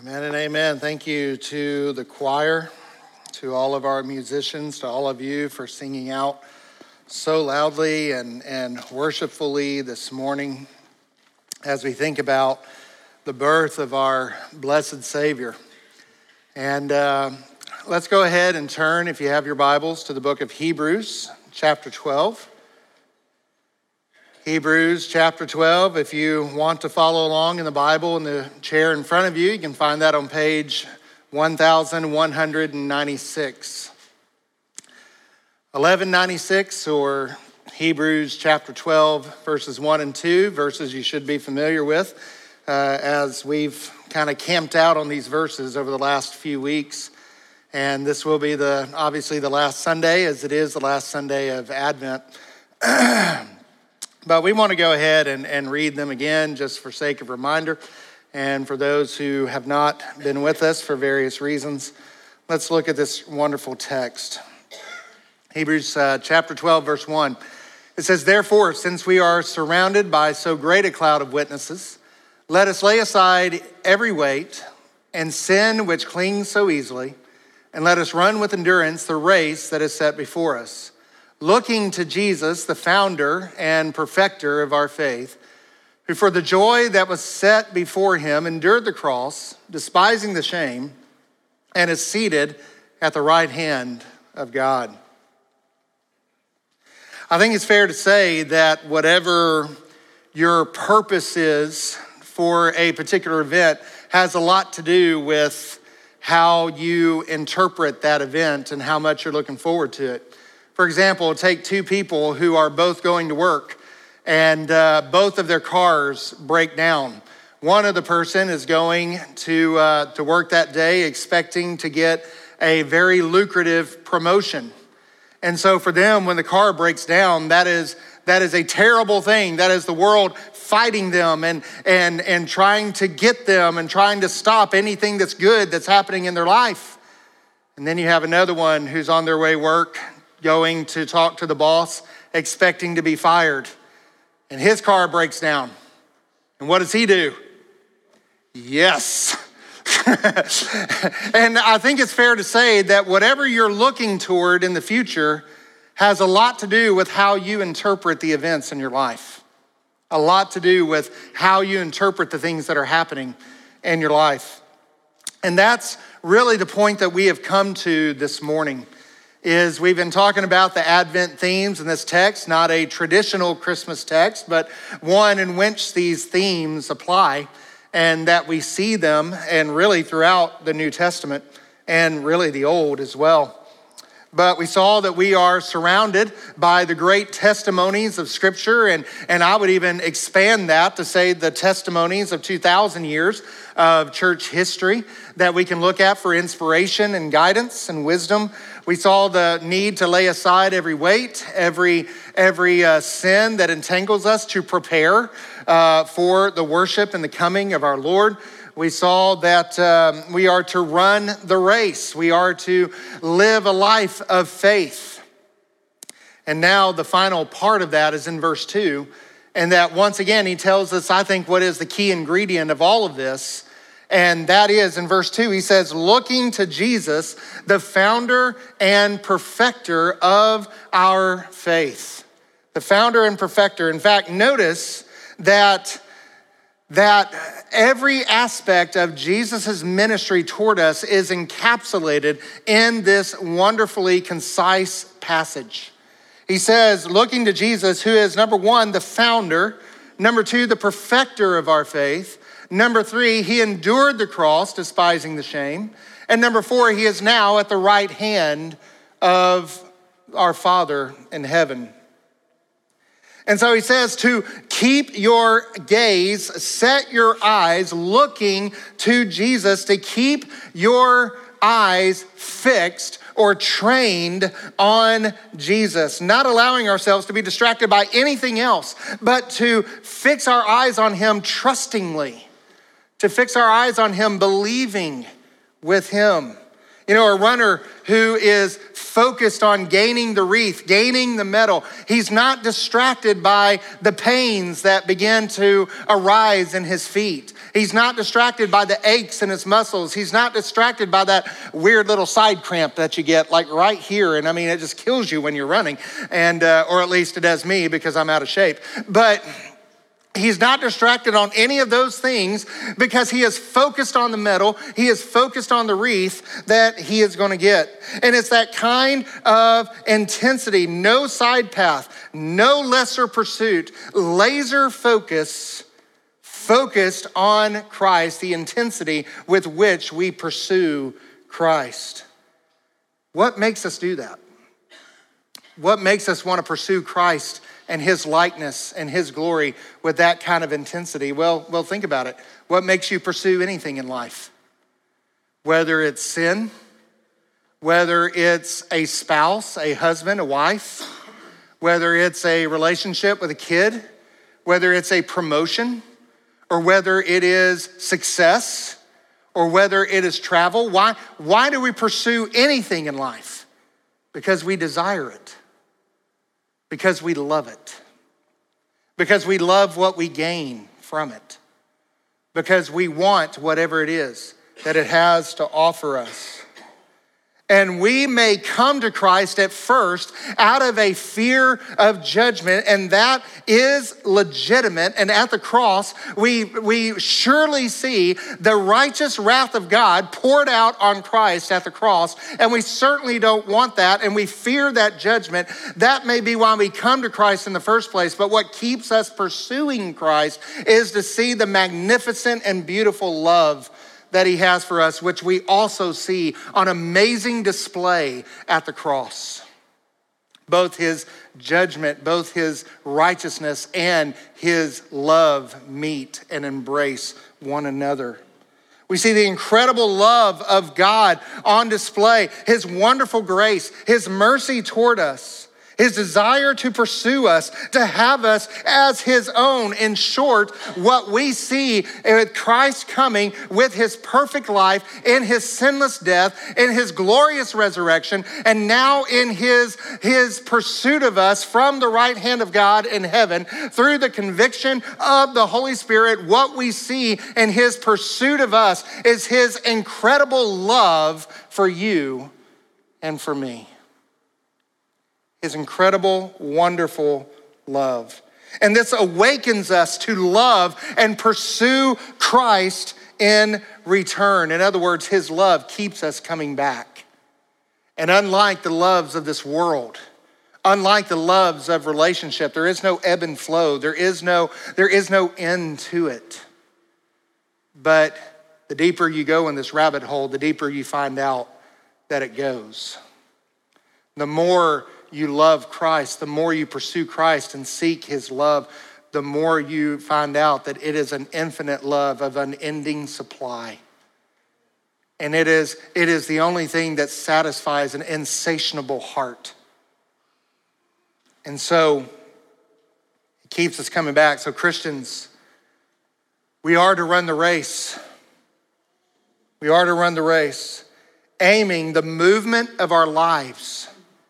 Amen and amen. Thank you to the choir, to all of our musicians, to all of you for singing out so loudly and worshipfully this morning as we think about the birth of our blessed Savior. And let's go ahead and turn, if you have your Bibles, to the book of Hebrews, chapter 12. Hebrews chapter 12, if you want to follow along in the Bible in the chair in front of you, you can find that on page 1196. 1196 or Hebrews chapter 12, verses 1 and 2, verses you should be familiar with as we've kind of camped out on these verses over the last few weeks. And this will be obviously the last Sunday, as it is the last Sunday of Advent. But we want to go ahead and read them again just for sake of reminder. And for those who have not been with us for various reasons, let's look at this wonderful text. Hebrews chapter 12, verse 1. It says, "Therefore, since we are surrounded by so great a cloud of witnesses, let us lay aside every weight and sin which clings so easily, and let us run with endurance the race that is set before us, looking to Jesus, the founder and perfecter of our faith, who for the joy that was set before him endured the cross, despising the shame, and is seated at the right hand of God." I think it's fair to say that whatever your purpose is for a particular event has a lot to do with how you interpret that event and how much you're looking forward to it. For example, take two people who are both going to work and both of their cars break down. One of the person is going to work that day expecting to get a very lucrative promotion. And so for them, when the car breaks down, that is a terrible thing. That is the world fighting them and trying to get them and trying to stop anything that's good that's happening in their life. And then you have another one who's on their way to work, going to talk to the boss, expecting to be fired. And his car breaks down. And what does he do? Yes. And I think it's fair to say that whatever you're looking toward in the future has a lot to do with how you interpret the events in your life. A lot to do with how you interpret the things that are happening in your life. And that's really the point that we have come to this morning. Is we've been talking about the Advent themes in this text, not a traditional Christmas text, but one in which these themes apply and that we see them and really throughout the New Testament and really the Old as well. But we saw that we are surrounded by the great testimonies of Scripture, and I would even expand that to say the testimonies of 2,000 years of church history that we can look at for inspiration and guidance and wisdom. We saw the need to lay aside every weight, every sin that entangles us to prepare for the worship and the coming of our Lord. We saw that we are to run the race. We are to live a life of faith. And now the final part of that is in verse 2. And that once again, he tells us, I think, what is the key ingredient of all of this. And that is in verse 2, he says, looking to Jesus, the founder and perfecter of our faith. The founder and perfecter. In fact, notice that every aspect of Jesus' ministry toward us is encapsulated in this wonderfully concise passage. He says, looking to Jesus, who is, number one, the founder. Number two, the perfecter of our faith. Number three, he endured the cross, despising the shame. And number four, he is now at the right hand of our Father in heaven. And so he says to keep your gaze, set your eyes looking to Jesus, to keep your eyes fixed or trained on Jesus, not allowing ourselves to be distracted by anything else, but to fix our eyes on him trustingly, to fix our eyes on him believing with him. You know, a runner who is focused on gaining the wreath, gaining the medal, he's not distracted by the pains that begin to arise in his feet. He's not distracted by the aches in his muscles. He's not distracted by that weird little side cramp that you get like right here. And I mean, it just kills you when you're running, and or at least it does me because I'm out of shape. But he's not distracted on any of those things because he is focused on the medal. He is focused on the wreath that he is going to get. And it's that kind of intensity, no side path, no lesser pursuit, laser focused on Christ, the intensity with which we pursue Christ. What makes us do that? What makes us want to pursue Christ and his likeness and his glory with that kind of intensity? Well, think about it. What makes you pursue anything in life? Whether it's sin, whether it's a spouse, a husband, a wife, whether it's a relationship with a kid, whether it's a promotion, or whether it is success, or whether it is travel. Why do we pursue anything in life? Because we desire it. Because we love it. Because we love what we gain from it. Because we want whatever it is that it has to offer us. And we may come to Christ at first out of a fear of judgment, and that is legitimate. And at the cross, we surely see the righteous wrath of God poured out on Christ at the cross, and we certainly don't want that, and we fear that judgment. That may be why we come to Christ in the first place, but what keeps us pursuing Christ is to see the magnificent and beautiful love that he has for us, which we also see on amazing display at the cross. Both his judgment, both his righteousness, and his love meet and embrace one another. We see the incredible love of God on display, his wonderful grace, his mercy toward us, his desire to pursue us, to have us as his own. In short, what we see with Christ coming with his perfect life, in his sinless death, in his glorious resurrection, and now in his pursuit of us from the right hand of God in heaven through the conviction of the Holy Spirit, what we see in his pursuit of us is his incredible love for you and for me. His incredible, wonderful love. And this awakens us to love and pursue Christ in return. In other words, his love keeps us coming back. And unlike the loves of this world, unlike the loves of relationship, there is no ebb and flow. There is no end to it. But the deeper you go in this rabbit hole, the deeper you find out that it goes. The more you love Christ, the more you pursue Christ and seek his love, the more you find out that it is an infinite love of unending supply. And it is the only thing that satisfies an insatiable heart. And so it keeps us coming back. So Christians, we are to run the race. We are to run the race, aiming the movement of our lives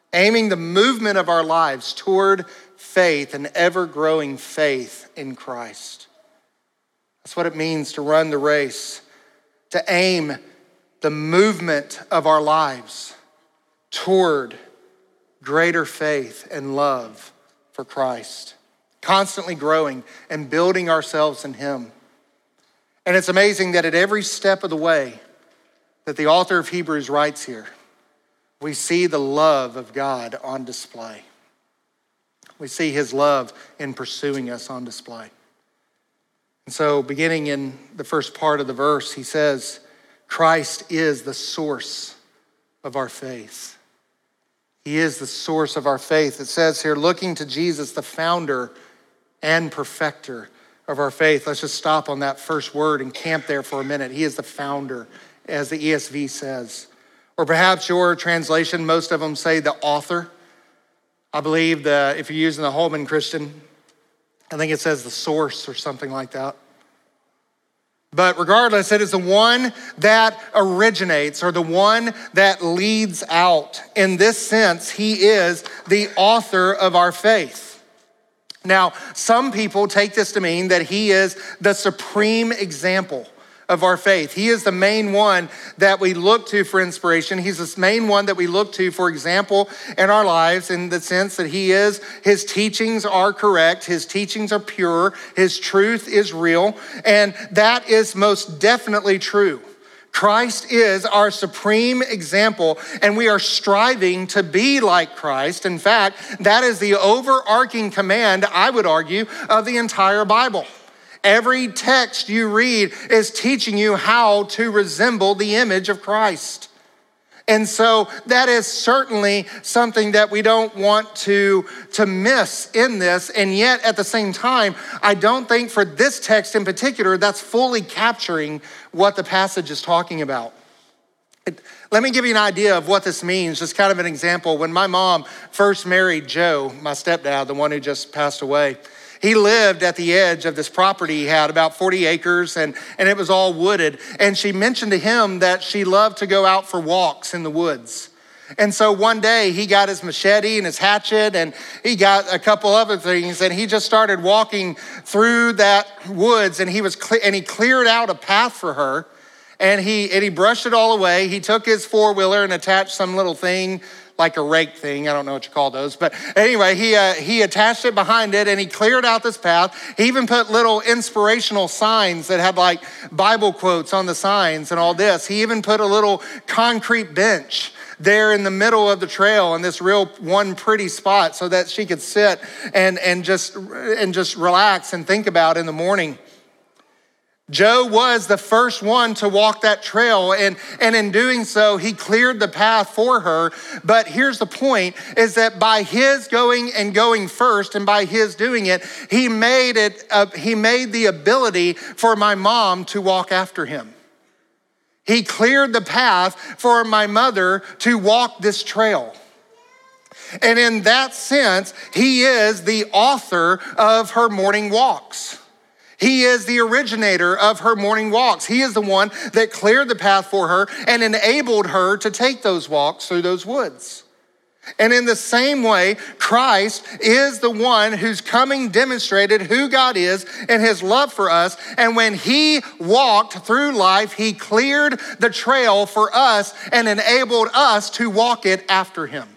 toward faith and ever-growing faith in Christ. That's what it means to run the race, to aim the movement of our lives toward greater faith and love for Christ, constantly growing and building ourselves in him. And it's amazing that at every step of the way that the author of Hebrews writes here, we see the love of God on display. We see his love in pursuing us on display. And so beginning in the first part of the verse, he says, Christ is the source of our faith. He is the source of our faith. It says here, looking to Jesus, the founder and perfecter of our faith. Let's just stop on that first word and camp there for a minute. He is the founder, as the ESV says. Or perhaps your translation, most of them say the author. I believe if you're using the Holman Christian, I think it says the source or something like that. But regardless, it is the one that originates or the one that leads out. In this sense, he is the author of our faith. Now, some people take this to mean that he is the supreme example of our faith. He is the main one that we look to for inspiration. He's the main one that we look to for example in our lives, in the sense that his teachings are correct, his teachings are pure, his truth is real, and that is most definitely true. Christ is our supreme example, and we are striving to be like Christ. In fact, that is the overarching command, I would argue, of the entire Bible. Every text you read is teaching you how to resemble the image of Christ. And so that is certainly something that we don't want to miss in this. And yet at the same time, I don't think for this text in particular, that's fully capturing what the passage is talking about. Let me give you an idea of what this means, just kind of an example. When my mom first married Joe, my stepdad, the one who just passed away, he lived at the edge of this property he had, about 40 acres, and it was all wooded. And she mentioned to him that she loved to go out for walks in the woods. And so one day he got his machete and his hatchet, and he got a couple other things, and he just started walking through that woods, and he cleared out a path for her, and he brushed it all away. He took his four-wheeler and attached some little thing, like a rake thing. I don't know what you call those. But anyway, he attached it behind it, and he cleared out this path. He even put little inspirational signs that had like Bible quotes on the signs and all this. He even put a little concrete bench there in the middle of the trail in this real one pretty spot so that she could sit and just relax and think about in the morning. Joe was the first one to walk that trail, and in doing so, he cleared the path for her. But here's the point, is that by his going first, and by his doing it, he made the ability for my mom to walk after him. He cleared the path for my mother to walk this trail. And in that sense, he is the author of her morning walks. He is the originator of her morning walks. He is the one that cleared the path for her and enabled her to take those walks through those woods. And in the same way, Christ is the one whose coming demonstrated who God is and his love for us. And when he walked through life, he cleared the trail for us and enabled us to walk it after him.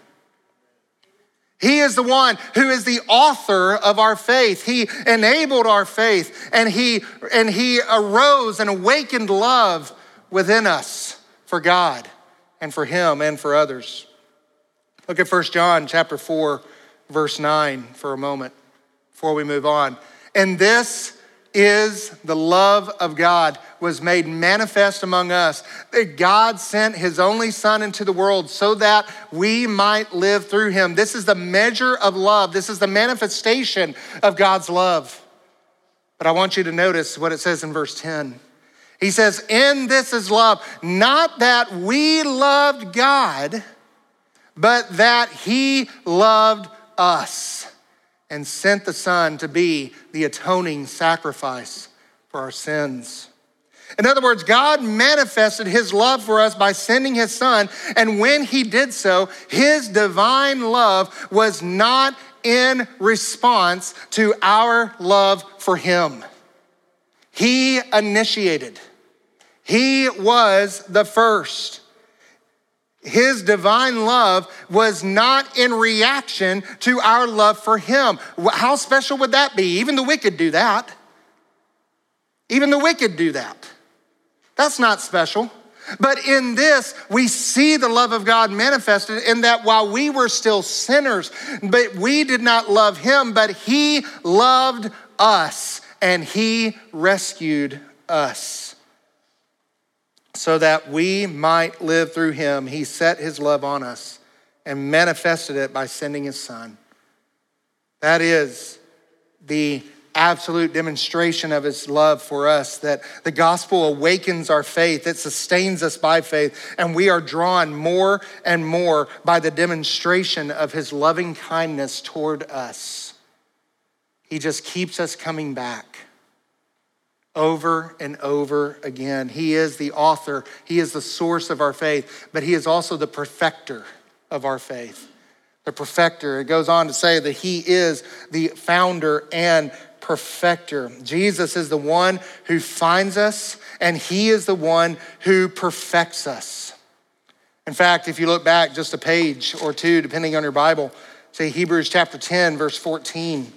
He is the one who is the author of our faith. He enabled our faith, and he arose and awakened love within us for God and for him and for others. Look at 1 John chapter 4, verse 9 for a moment before we move on. And this is the love of God was made manifest among us, that God sent his only Son into the world so that we might live through him. This is the measure of love. This is the manifestation of God's love. But I want you to notice what it says in verse 10. He says, "In this is love, not that we loved God, but that he loved us and sent the Son to be the atoning sacrifice for our sins." In other words, God manifested his love for us by sending his Son, and when he did so, his divine love was not in response to our love for him. He initiated. He was the first. His divine love was not in reaction to our love for him. How special would that be? Even the wicked do that. Even the wicked do that. That's not special. But in this, we see the love of God manifested in that while we were still sinners, but we did not love him, but he loved us and he rescued us. So that we might live through him, he set his love on us and manifested it by sending his Son. That is the absolute demonstration of his love for us, that the gospel awakens our faith, it sustains us by faith, and we are drawn more and more by the demonstration of his loving kindness toward us. He just keeps us coming back over and over again. He is the author, he is the source of our faith, but he is also the perfecter of our faith. the perfecter. It goes on to say that he is the founder and perfecter. Jesus is the one who finds us, and he is the one who perfects us. In fact, if you look back just a page or two, depending on your Bible, say Hebrews chapter 10, verse 14.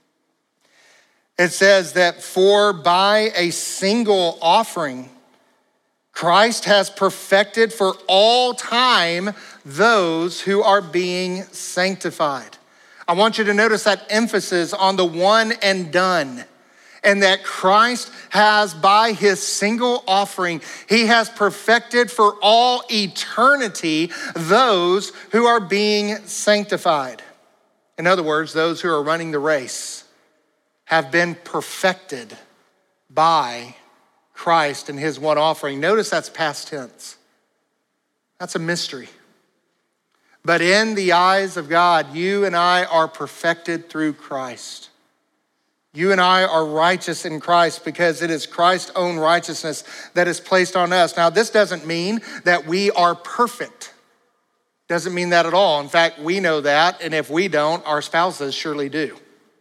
It says that for by a single offering, Christ has perfected for all time those who are being sanctified. I want you to notice that emphasis on the one and done, and that Christ has, by his single offering, he has perfected for all eternity those who are being sanctified. In other words, those who are running the race have been perfected by Christ and his one offering. Notice that's past tense. That's a mystery. But in the eyes of God, you and I are perfected through Christ. You and I are righteous in Christ because it is Christ's own righteousness that is placed on us. Now, this doesn't mean that we are perfect. Doesn't mean that at all. In fact, we know that, and if we don't, our spouses surely do.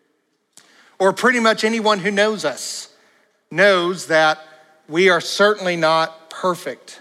Or pretty much anyone who knows us knows that we are certainly not perfect.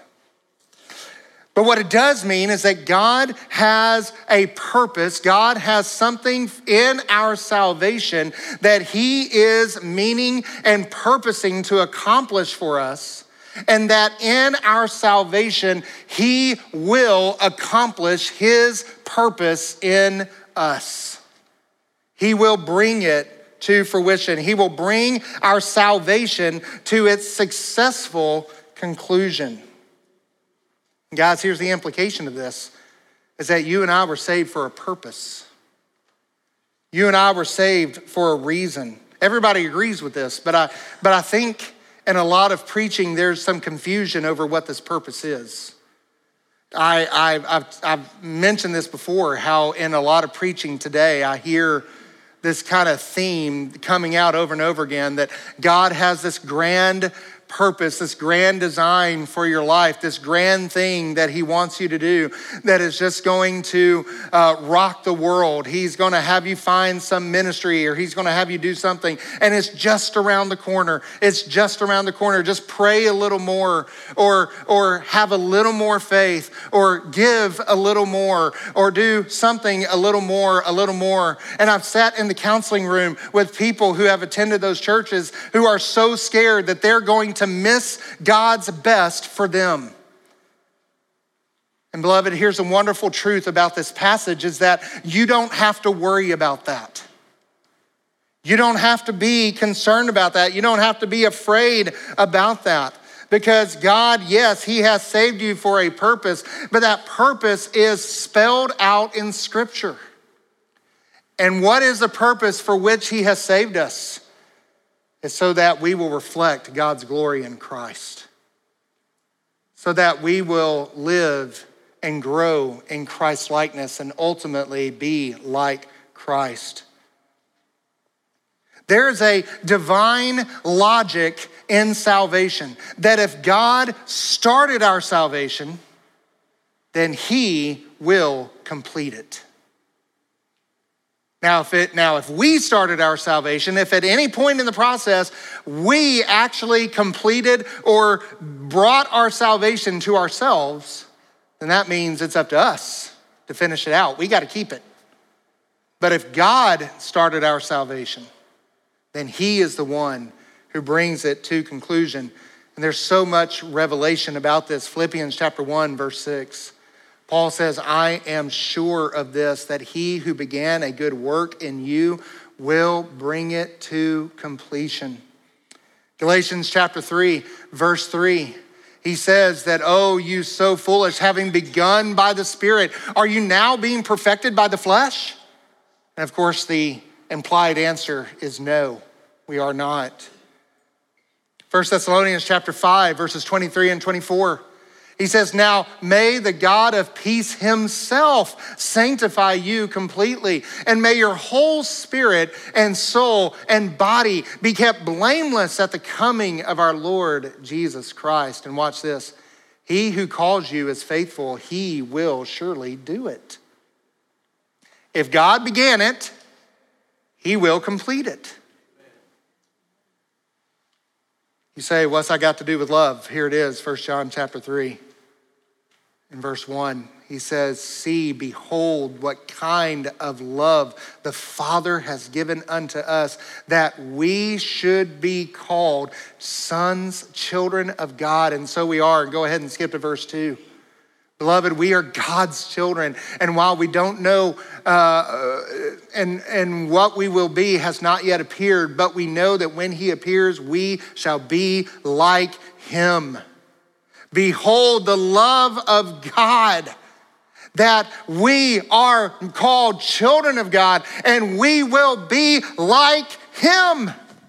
But what it does mean is that God has a purpose. God has something in our salvation that he is meaning and purposing to accomplish for us. And that in our salvation, he will accomplish his purpose in us. He will bring it to fruition. He will bring our salvation to its successful conclusion. Guys, here's the implication of this, is that you and I were saved for a purpose. You and I were saved for a reason. Everybody agrees with this, but I think in a lot of preaching, there's some confusion over what this purpose is. I've mentioned this before, how in a lot of preaching today, I hear this kind of theme coming out over and over again, that God has this grand purpose, this grand design for your life, this grand thing that he wants you to do that is just going to rock the world. He's going to have you find some ministry, or he's going to have you do something, and it's just around the corner. It's just around the corner. Just pray a little more, or have a little more faith, or give a little more, or do something a little more, a little more. And I've sat in the counseling room with people who have attended those churches who are so scared that they're going to miss God's best for them. And beloved, here's a wonderful truth about this passage, is that you don't have to worry about that. You don't have to be concerned about that. You don't have to be afraid about that. Because God, yes, he has saved you for a purpose, but that purpose is spelled out in Scripture. And what is the purpose for which he has saved us? It's so that we will reflect God's glory in Christ. So that we will live and grow in Christ's likeness and ultimately be like Christ. There is a divine logic in salvation that if God started our salvation, then he will complete it. Now, if we started our salvation, if at any point in the process we actually completed or brought our salvation to ourselves, then that means it's up to us to finish it out. We got to keep it. But if God started our salvation, then he is the one who brings it to conclusion. And there's so much revelation about this. Philippians chapter 1, verse 6. Paul says, I am sure of this, that he who began a good work in you will bring it to completion. Galatians chapter 3, verse 3. He says that, oh, you so foolish, having begun by the Spirit, are you now being perfected by the flesh? And of course, the implied answer is no, we are not. 1 Thessalonians chapter 5, verses 23 and 24. He says, now may the God of peace himself sanctify you completely, and may your whole spirit and soul and body be kept blameless at the coming of our Lord Jesus Christ. And watch this. He who calls you is faithful. He will surely do it. If God began it, he will complete it. You say, what's that got to do with love? Here it is, 1 John chapter 3. In verse 1, he says, see, behold, what kind of love the Father has given unto us, that we should be called sons, children of God. And so we are. Go ahead and skip to verse 2. Beloved, we are God's children. And while we don't know and what we will be has not yet appeared, but we know that when he appears, we shall be like him. Behold the love of God, that we are called children of God, and we will be like him.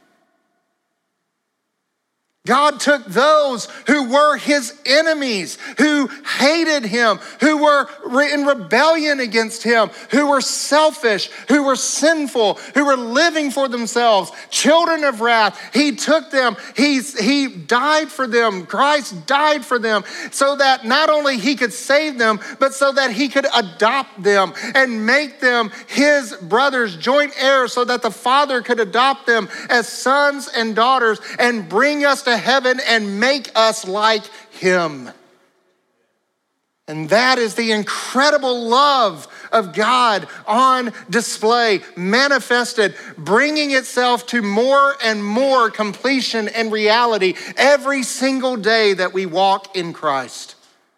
God took those who were his enemies, who hated him, who were in rebellion against him, who were selfish, who were sinful, who were living for themselves, children of wrath. He took them, he died for them. Christ died for them so that not only he could save them, but so that he could adopt them and make them his brothers, joint heirs, so that the Father could adopt them as sons and daughters and bring us to heaven and make us like him. And that is the incredible love of God on display, manifested, bringing itself to more and more completion and reality every single day that we walk in Christ.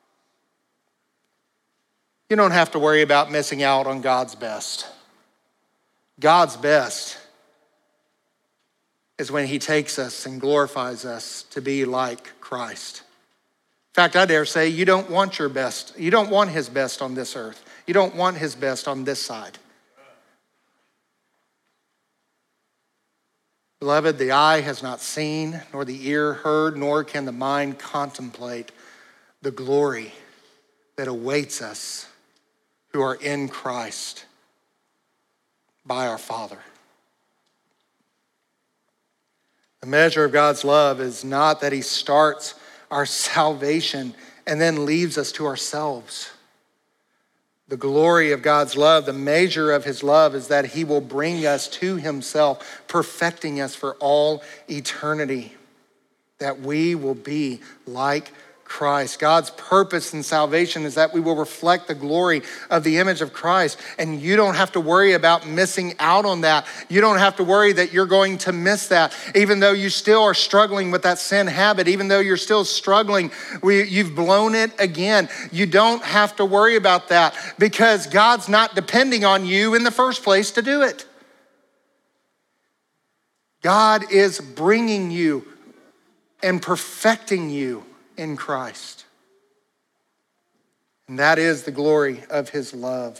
You don't have to worry about missing out on God's best. God's best is when he takes us and glorifies us to be like Christ. In fact, I dare say you don't want your best. You don't want his best on this earth. You don't want his best on this side. Beloved, the eye has not seen, nor the ear heard, nor can the mind contemplate the glory that awaits us who are in Christ by our Father. The measure of God's love is not that he starts our salvation and then leaves us to ourselves. The glory of God's love, the measure of his love, is that he will bring us to himself, perfecting us for all eternity, that we will be like Christ. God's purpose in salvation is that we will reflect the glory of the image of Christ. And you don't have to worry about missing out on that. You don't have to worry that you're going to miss that, even though you still are struggling with that sin habit, even though you're still struggling, you've blown it again. You don't have to worry about that because God's not depending on you in the first place to do it. God is bringing you and perfecting you in Christ. And that is the glory of his love.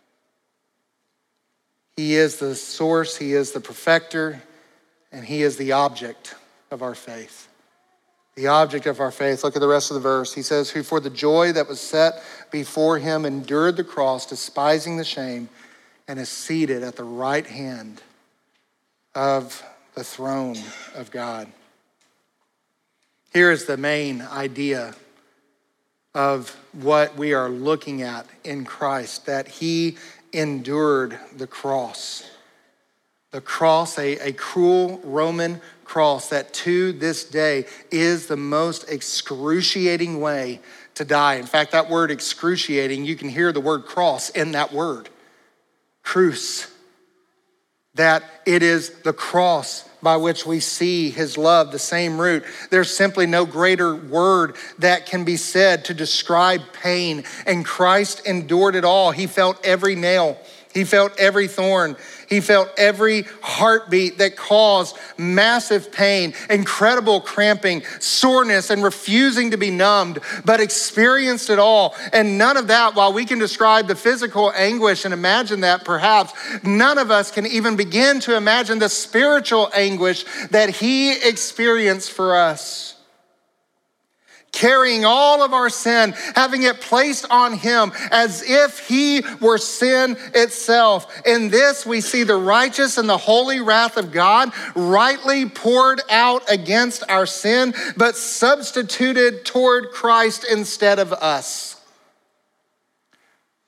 He is the source, he is the perfecter, and he is the object of our faith. The object of our faith. Look at the rest of the verse. He says, who for the joy that was set before him endured the cross, despising the shame, and is seated at the right hand of the throne of God. Here is the main idea of what we are looking at in Christ, that he endured the cross. The cross, a cruel Roman cross that to this day is the most excruciating way to die. In fact, that word excruciating, you can hear the word cross in that word, cruce. That it is the cross by which we see his love, the same root. There's simply no greater word that can be said to describe pain. And Christ endured it all. He felt every nail. He felt every thorn. He felt every heartbeat that caused massive pain, incredible cramping, soreness, and refusing to be numbed, but experienced it all. And none of that, while we can describe the physical anguish and imagine that perhaps, none of us can even begin to imagine the spiritual anguish that he experienced for us. Carrying all of our sin, having it placed on him as if he were sin itself. In this, we see the righteous and the holy wrath of God rightly poured out against our sin, but substituted toward Christ instead of us.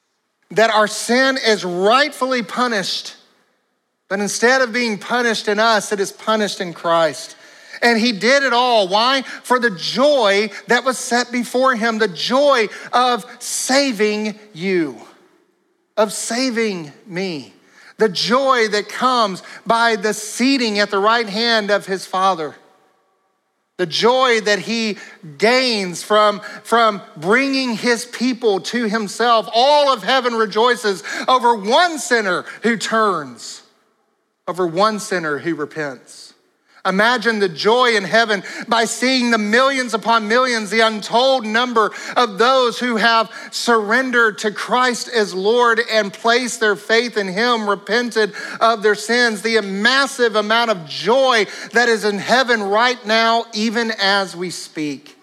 that our sin is rightfully punished, but instead of being punished in us, it is punished in Christ. And he did it all. Why? For the joy that was set before him, the joy of saving you, of saving me, the joy that comes by the seating at the right hand of his Father, the joy that he gains from bringing his people to himself. All of heaven rejoices over one sinner who turns, over one sinner who repents. Imagine the joy in heaven by seeing the millions upon millions, the untold number of those who have surrendered to Christ as Lord and placed their faith in him, repented of their sins, the massive amount of joy that is in heaven right now, even as we speak,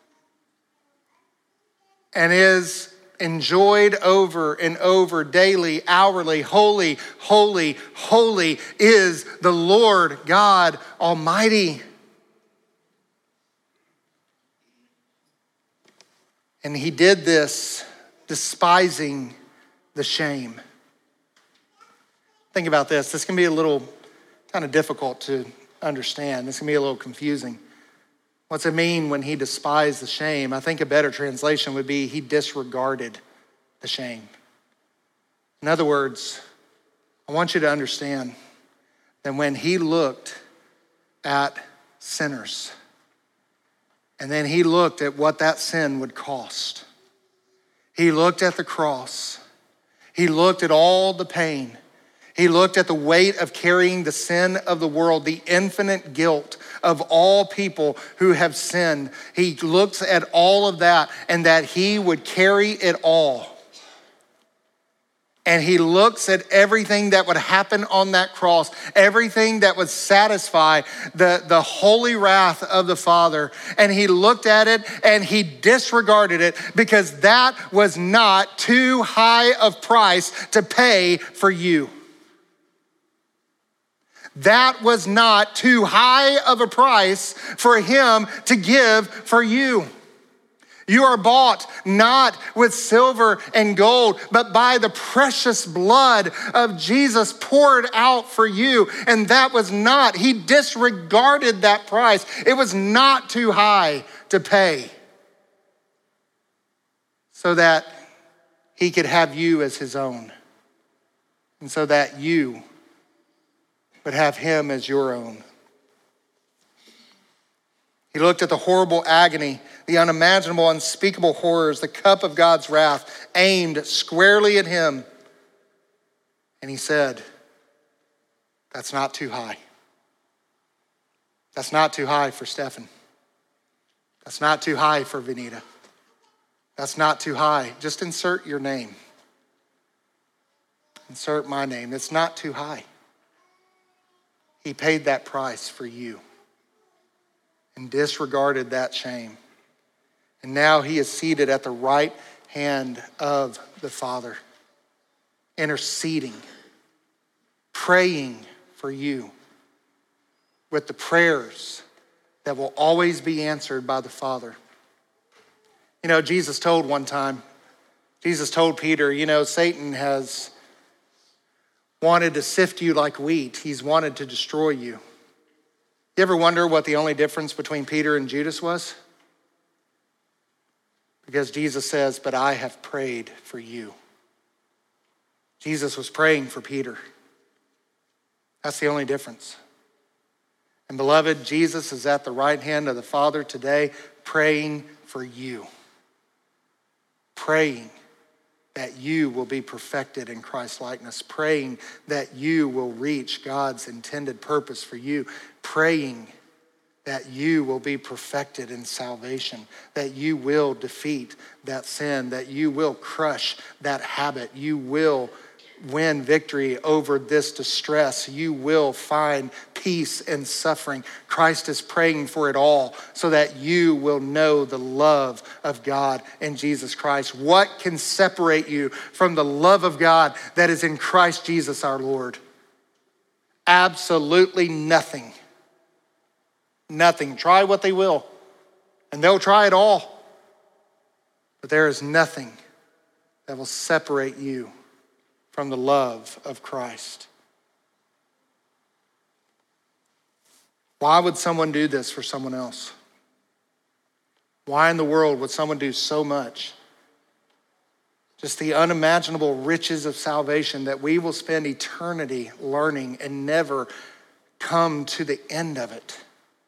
and is enjoyed over and over daily, hourly. Holy, holy, holy is the Lord God Almighty. And he did this despising the shame. Think about this. This can be a little kind of difficult to understand. This can be a little confusing. What's it mean when he despised the shame? I think a better translation would be he disregarded the shame. In other words, I want you to understand that when he looked at sinners, and then he looked at what that sin would cost, he looked at the cross, he looked at all the pain, he looked at the weight of carrying the sin of the world, the infinite guilt of all people who have sinned. He looks at all of that and that he would carry it all. And he looks at everything that would happen on that cross, everything that would satisfy the holy wrath of the Father. And he looked at it and he disregarded it because that was not too high of price to pay for you. That was not too high of a price for him to give for you. You are bought not with silver and gold, but by the precious blood of Jesus poured out for you. And that was not, he disregarded that price. It was not too high to pay so that he could have you as his own, and so that you would have him as your own. He looked at the horrible agony, the unimaginable, unspeakable horrors, the cup of God's wrath aimed squarely at him. And he said, that's not too high. That's not too high for Stephen. That's not too high for Venita. That's not too high. Just insert your name. Insert my name. It's not too high. He paid that price for you and disregarded that shame. And now he is seated at the right hand of the Father, interceding, praying for you with the prayers that will always be answered by the Father. You know, Jesus told Peter, Satan has wanted to sift you like wheat. He's wanted to destroy you. You ever wonder what the only difference between Peter and Judas was? Because Jesus says, but I have prayed for you. Jesus was praying for Peter. That's the only difference. And beloved, Jesus is at the right hand of the Father today, praying for you. Praying that you will be perfected in Christ's likeness, praying that you will reach God's intended purpose for you, praying that you will be perfected in salvation, that you will defeat that sin, that you will crush that habit, you will win victory over this distress, you will find peace in suffering. Christ is praying for it all so that you will know the love of God in Jesus Christ. What can separate you from the love of God that is in Christ Jesus our Lord? Absolutely nothing. Nothing. Try what they will, and they'll try it all. But there is nothing that will separate you from the love of Christ. Why would someone do this for someone else? Why in the world would someone do so much? Just the unimaginable riches of salvation that we will spend eternity learning and never come to the end of it.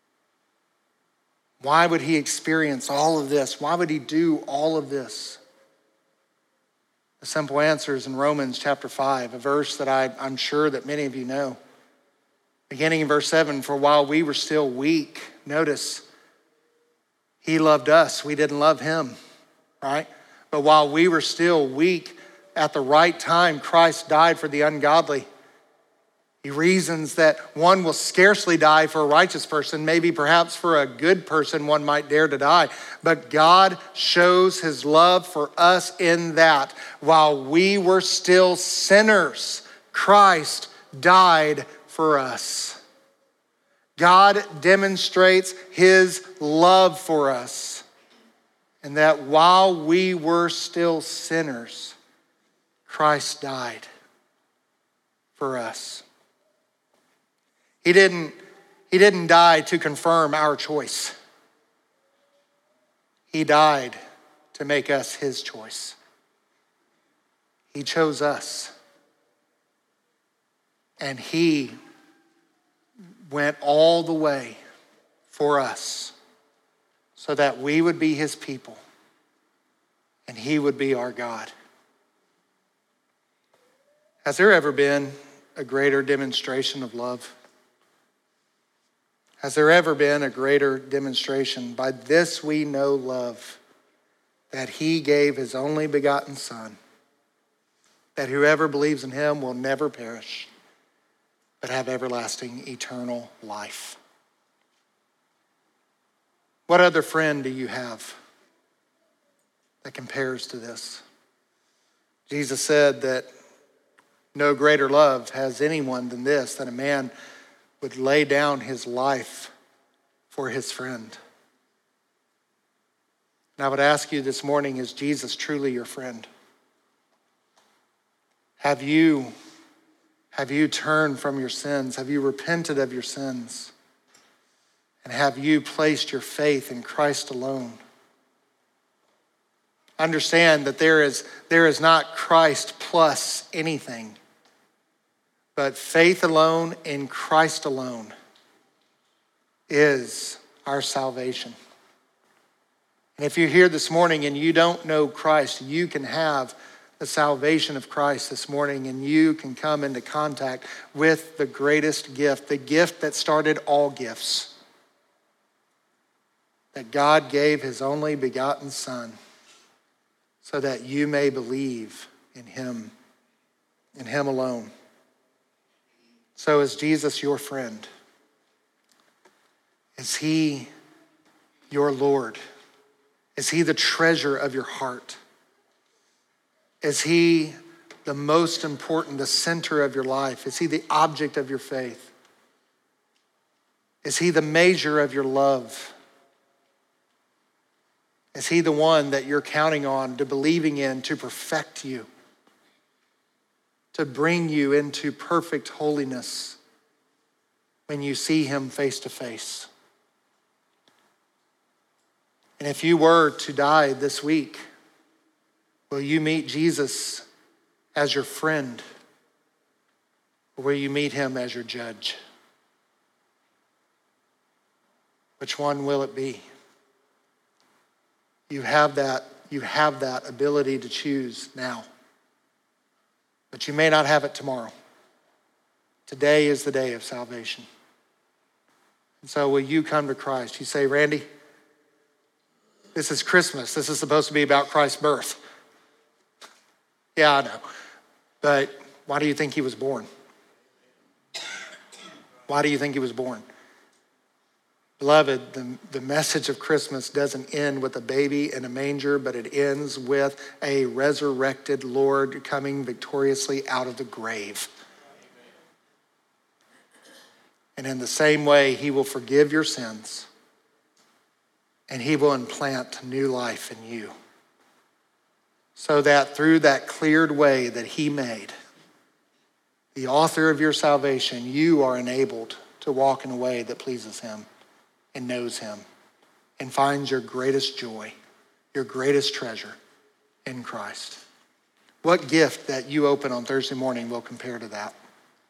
Why would he experience all of this? Why would he do all of this? The simple answer is in Romans chapter 5, a verse that I'm sure that many of you know. Beginning in verse 7, for while we were still weak, notice, he loved us. We didn't love him, right? But while we were still weak, at the right time, Christ died for the ungodly. He reasons that one will scarcely die for a righteous person. Maybe perhaps for a good person, one might dare to die. But God shows his love for us in that while we were still sinners, Christ died for us. God demonstrates his love for us, and that while we were still sinners, Christ died for us. He didn't die to confirm our choice. He died to make us his choice. He chose us. And he went all the way for us so that we would be his people and he would be our God. Has there ever been a greater demonstration of love? Has there ever been a greater demonstration? By this we know love, that he gave his only begotten Son, that whoever believes in him will never perish, but have everlasting eternal life. What other friend do you have that compares to this? Jesus said that no greater love has anyone than this, that a man would lay down his life for his friend. And I would ask you this morning, is Jesus truly your friend? Have you turned from your sins? Have you repented of your sins? And have you placed your faith in Christ alone? Understand that there is not Christ plus anything, but faith alone in Christ alone is our salvation. And if you're here this morning and you don't know Christ, you can have the salvation of Christ this morning, and you can come into contact with the greatest gift, the gift that started all gifts, that God gave his only begotten Son so that you may believe in him alone. So is Jesus your friend? Is he your Lord? Is he the treasure of your heart? Is he the most important, the center of your life? Is he the object of your faith? Is he the measure of your love? Is he the one that you're counting on, to believing in, to perfect you, to bring you into perfect holiness when you see him face to face? And if you were to die this week, will you meet Jesus as your friend, or will you meet him as your judge? Which one will it be? You have that ability to choose now. But you may not have it tomorrow. Today is the day of salvation. And so will you come to Christ? You say, Randy, this is Christmas. This is supposed to be about Christ's birth. Yeah, I know. But why do you think he was born? Why do you think he was born? Beloved, the message of Christmas doesn't end with a baby in a manger, but it ends with a resurrected Lord coming victoriously out of the grave. And in the same way, he will forgive your sins, and he will implant new life in you, so that through that cleared way that he made, the author of your salvation, you are enabled to walk in a way that pleases him and knows him and finds your greatest joy, your greatest treasure in Christ. What gift that you open on Thursday morning will compare to that?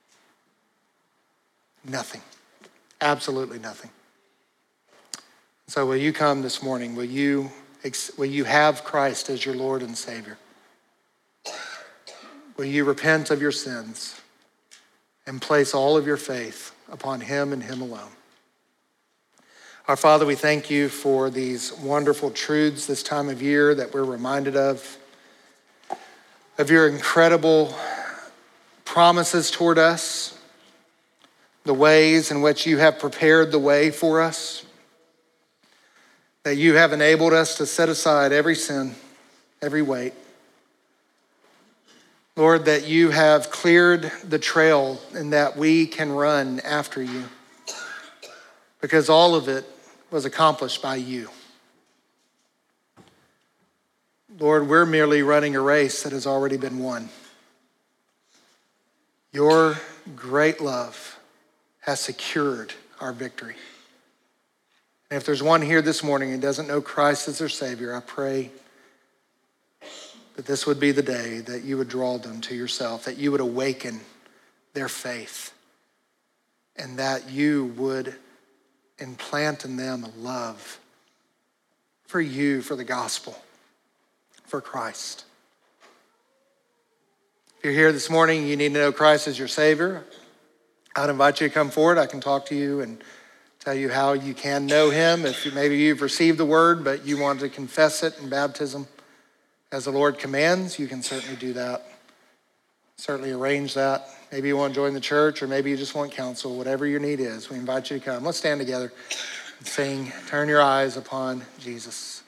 Nothing. Absolutely nothing. So will you come this morning? Will you have Christ as your Lord and Savior? Will you repent of your sins and place all of your faith upon him and him alone? Our Father, we thank you for these wonderful truths this time of year that we're reminded of your incredible promises toward us, the ways in which you have prepared the way for us, that you have enabled us to set aside every sin, every weight. Lord, that you have cleared the trail and that we can run after you, because all of it was accomplished by you. Lord, we're merely running a race that has already been won. Your great love has secured our victory. And if there's one here this morning who doesn't know Christ as their Savior, I pray that this would be the day that you would draw them to yourself, that you would awaken their faith, and that you would implant in them a love for you, for the gospel, for Christ. If you're here this morning, you need to know Christ as your Savior, I'd invite you to come forward. I can talk to you and tell you how you can know him. If maybe you've received the word, but you want to confess it in baptism as the Lord commands, you can certainly do that. Certainly arrange that. Maybe you want to join the church, or maybe you just want counsel. Whatever your need is, we invite you to come. Let's stand together and sing, Turn Your Eyes Upon Jesus.